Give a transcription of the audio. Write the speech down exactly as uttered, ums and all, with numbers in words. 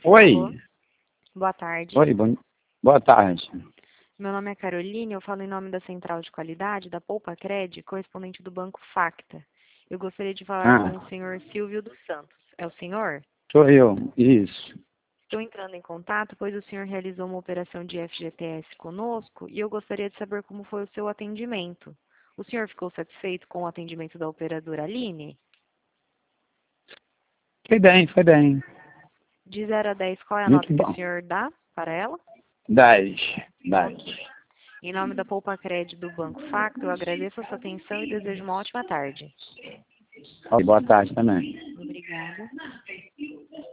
Oi. Alô? Boa tarde. Oi, bom... boa tarde. Meu nome é Caroline, eu falo em nome da Central de Qualidade da Poupa Cred, correspondente do Banco Facta. Eu gostaria de falar Ah, com o senhor Silvio dos Santos. É o senhor? sou eu, isso. Estou entrando em contato, pois o senhor realizou uma operação de F G T S conosco e eu gostaria de saber como foi o seu atendimento. O senhor ficou satisfeito com o atendimento da operadora Aline? Foi bem, foi bem. De zero a dez, qual é a Muito nota que o bom. senhor dá para ela? Dez, dez. Em nome da Poupa Cred do Banco Facto, eu agradeço a sua atenção e desejo uma ótima tarde. Boa tarde também. Obrigada.